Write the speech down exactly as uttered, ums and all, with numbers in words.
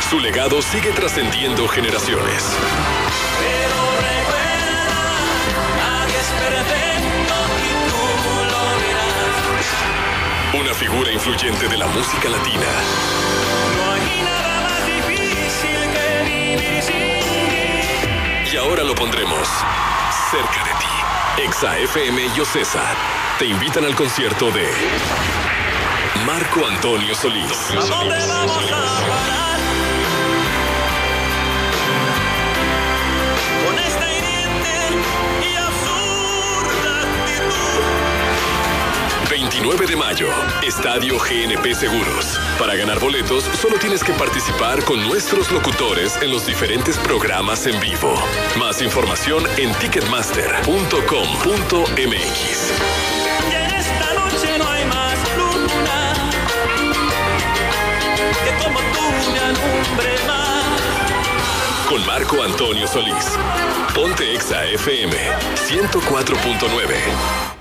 Su legado sigue trascendiendo generaciones. Pero recuerda, nadie es perfecto y tú lo verás. Una figura influyente de la música latina. No hay nada más difícil que vivir sin ti. Y ahora lo pondremos cerca de ti. Exa F M y Ocesa te invitan al concierto de Marco Antonio Solís. ¿A dónde vamos a parar? Con esta hiriente y absurda actitud. veintinueve de mayo, Estadio G N P Seguros. Para ganar boletos, solo tienes que participar con nuestros locutores en los diferentes programas en vivo. Más información en ticketmaster punto com punto m x. Y en esta noche no hay más luna que como tú me alumbre más. Con Marco Antonio Solís. Ponte Exa F M ciento cuatro punto nueve.